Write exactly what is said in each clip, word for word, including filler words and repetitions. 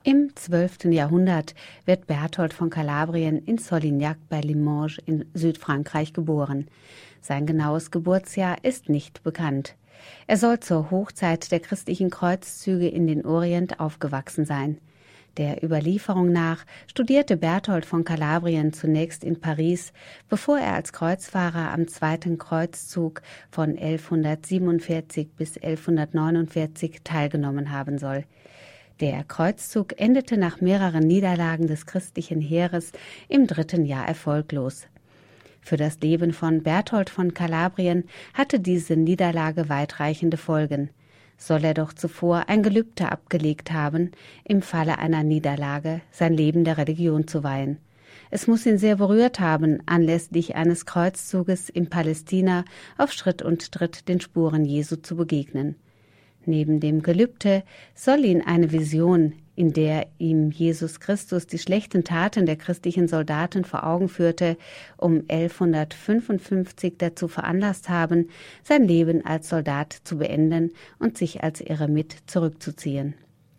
Im zwölften Jahrhundert wird Berthold von Kalabrien in Solignac bei Limoges in Südfrankreich geboren. Sein genaues Geburtsjahr ist nicht bekannt. Er soll zur Hochzeit der christlichen Kreuzzüge in den Orient aufgewachsen sein. Der Überlieferung nach studierte Berthold von Kalabrien zunächst in Paris, bevor er als Kreuzfahrer am Zweiten Kreuzzug von elfhundertsiebenundvierzig bis elfhundertneunundvierzig teilgenommen haben soll. Der Kreuzzug endete nach mehreren Niederlagen des christlichen Heeres im dritten Jahr erfolglos. Für das Leben von Berthold von Kalabrien hatte diese Niederlage weitreichende Folgen. Soll er doch zuvor ein Gelübde abgelegt haben, im Falle einer Niederlage sein Leben der Religion zu weihen. Es muss ihn sehr berührt haben, anlässlich eines Kreuzzuges in Palästina auf Schritt und Tritt den Spuren Jesu zu begegnen. Neben dem Gelübde soll ihn eine Vision, in der ihm Jesus Christus die schlechten Taten der christlichen Soldaten vor Augen führte, um elfhundertfünfundfünfzig dazu veranlasst haben, sein Leben als Soldat zu beenden und sich als Eremit zurückzuziehen.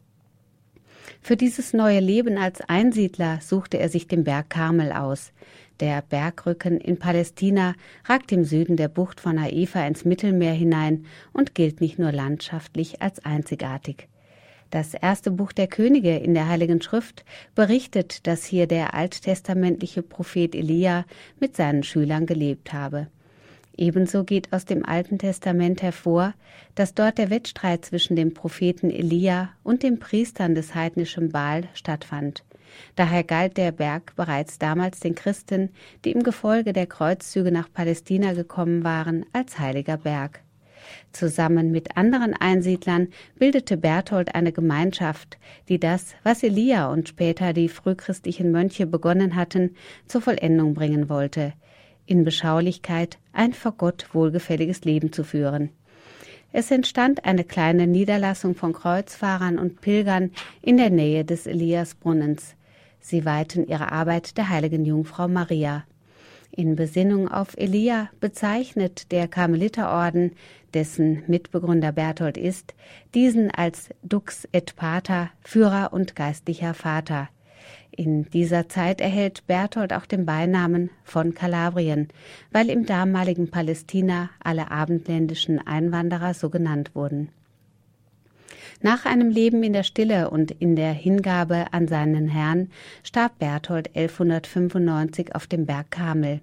Für dieses neue Leben als Einsiedler suchte er sich den Berg Karmel aus. Der Bergrücken in Palästina ragt im Süden der Bucht von Haifa ins Mittelmeer hinein und gilt nicht nur landschaftlich als einzigartig. Das erste Buch der Könige in der Heiligen Schrift berichtet, dass hier der alttestamentliche Prophet Elia mit seinen Schülern gelebt habe. Ebenso geht aus dem Alten Testament hervor, dass dort der Wettstreit zwischen dem Propheten Elia und den Priestern des heidnischen Baal stattfand. Daher galt der Berg bereits damals den Christen, die im Gefolge der Kreuzzüge nach Palästina gekommen waren, als heiliger Berg. Zusammen mit anderen Einsiedlern bildete Berthold eine Gemeinschaft, die das, was Elia und später die frühchristlichen Mönche begonnen hatten, zur Vollendung bringen wollte, in Beschaulichkeit ein vor Gott wohlgefälliges Leben zu führen. Es entstand eine kleine Niederlassung von Kreuzfahrern und Pilgern in der Nähe des Eliasbrunnens. Sie weihten ihre Arbeit der heiligen Jungfrau Maria. In Besinnung auf Elia bezeichnet der Karmeliterorden, dessen Mitbegründer Berthold ist, diesen als Dux et Pater, Führer und geistlicher Vater. In dieser Zeit erhält Berthold auch den Beinamen von Kalabrien, weil im damaligen Palästina alle abendländischen Einwanderer so genannt wurden. Nach einem Leben in der Stille und in der Hingabe an seinen Herrn starb Berthold elfhundertfünfundneunzig auf dem Berg Karmel.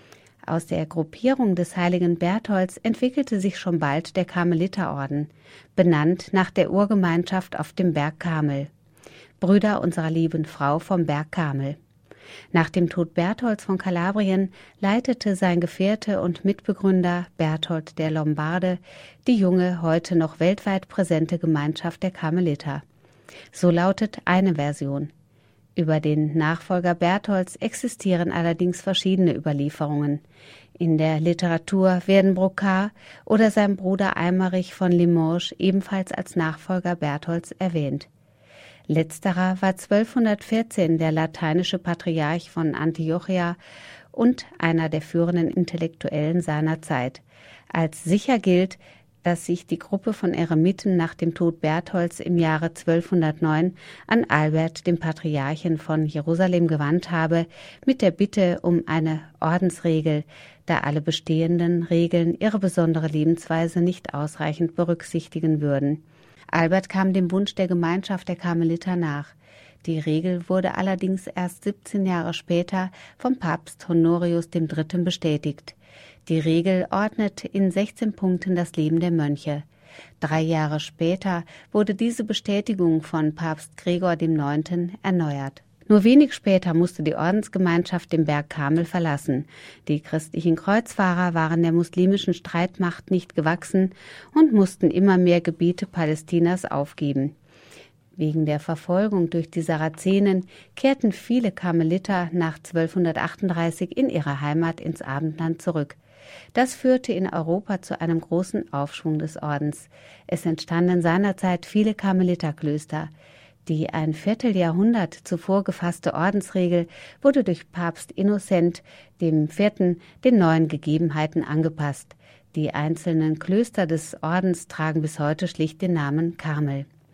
Aus der Gruppierung des heiligen Bertholds entwickelte sich schon bald der Karmeliterorden, benannt nach der Urgemeinschaft auf dem Berg Karmel. Brüder unserer lieben Frau vom Berg Karmel. Nach dem Tod Bertholds von Kalabrien leitete sein Gefährte und Mitbegründer Berthold der Lombarde die junge, heute noch weltweit präsente Gemeinschaft der Karmeliter. So lautet eine Version. Über den Nachfolger Bertholds existieren allerdings verschiedene Überlieferungen. In der Literatur werden Brocard oder sein Bruder Eimerich von Limoges ebenfalls als Nachfolger Bertholds erwähnt. Letzterer war zwölfhundertvierzehn der lateinische Patriarch von Antiochia und einer der führenden Intellektuellen seiner Zeit. Als sicher gilt, dass sich die Gruppe von Eremiten nach dem Tod Bertholds im Jahre zwölfhundertneun an Albert, den Patriarchen von Jerusalem, gewandt habe, mit der Bitte um eine Ordensregel, da alle bestehenden Regeln ihre besondere Lebensweise nicht ausreichend berücksichtigen würden. Albert kam dem Wunsch der Gemeinschaft der Karmeliter nach. Die Regel wurde allerdings erst siebzehn Jahre später vom Papst Honorius der Dritte bestätigt. Die Regel ordnet in sechzehn Punkten das Leben der Mönche. Drei Jahre später wurde diese Bestätigung von Papst Gregor der Neunte erneuert. Nur wenig später musste die Ordensgemeinschaft den Berg Karmel verlassen. Die christlichen Kreuzfahrer waren der muslimischen Streitmacht nicht gewachsen und mussten immer mehr Gebiete Palästinas aufgeben. Wegen der Verfolgung durch die Sarazenen kehrten viele Karmeliter nach zwölfhundertachtunddreißig in ihre Heimat ins Abendland zurück. Das führte in Europa zu einem großen Aufschwung des Ordens. Es entstanden seinerzeit viele Karmeliterklöster. Die ein Vierteljahrhundert zuvor gefasste Ordensregel wurde durch Papst Innozent dem Vierten den neuen Gegebenheiten angepasst. Die einzelnen Klöster des Ordens tragen bis heute schlicht den Namen Karmel.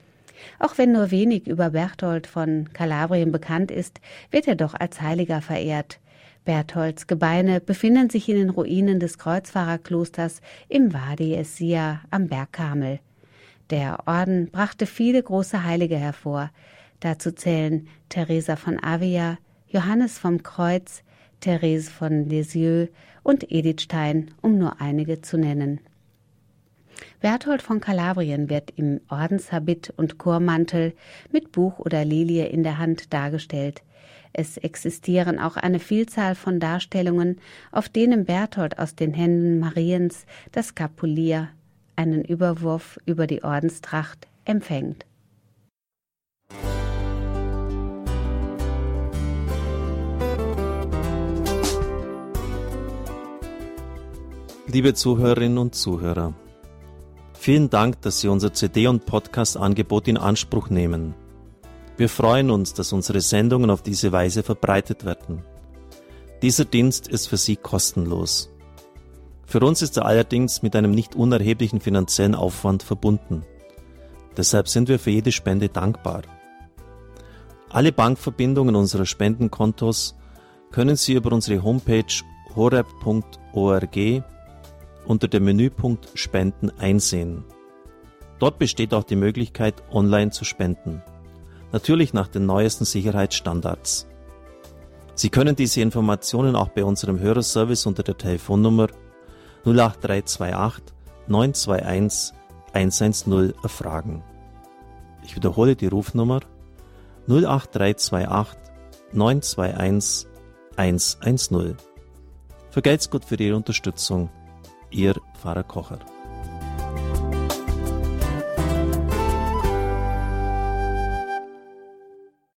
Auch wenn nur wenig über Berthold von Kalabrien bekannt ist, wird er doch als Heiliger verehrt. Bertholds Gebeine befinden sich in den Ruinen des Kreuzfahrerklosters im Wadi es-Sia am Berg Karmel. Der Orden brachte viele große Heilige hervor. Dazu zählen Teresa von Avila, Johannes vom Kreuz, Therese von Lisieux und Edith Stein, um nur einige zu nennen. Berthold von Kalabrien wird im Ordenshabit und Chormantel mit Buch oder Lilie in der Hand dargestellt. Es existieren auch eine Vielzahl von Darstellungen, auf denen Berthold aus den Händen Mariens das Skapulier, einen Überwurf über die Ordenstracht, empfängt. Liebe Zuhörerinnen und Zuhörer, vielen Dank, dass Sie unser C D- und Podcast-Angebot in Anspruch nehmen. Wir freuen uns, dass unsere Sendungen auf diese Weise verbreitet werden. Dieser Dienst ist für Sie kostenlos. Für uns ist er allerdings mit einem nicht unerheblichen finanziellen Aufwand verbunden. Deshalb sind wir für jede Spende dankbar. Alle Bankverbindungen unserer Spendenkontos können Sie über unsere Homepage horeb punkt org unter dem Menüpunkt Spenden einsehen. Dort besteht auch die Möglichkeit, online zu spenden. Natürlich nach den neuesten Sicherheitsstandards. Sie können diese Informationen auch bei unserem Hörerservice unter der Telefonnummer null acht drei zwei acht neun zwei eins eins eins null erfragen. Ich wiederhole die Rufnummer null acht drei zwei acht neun zwei eins eins eins null. Vergelt's Gott für Ihre Unterstützung. Ihr Pfarrer Kocher.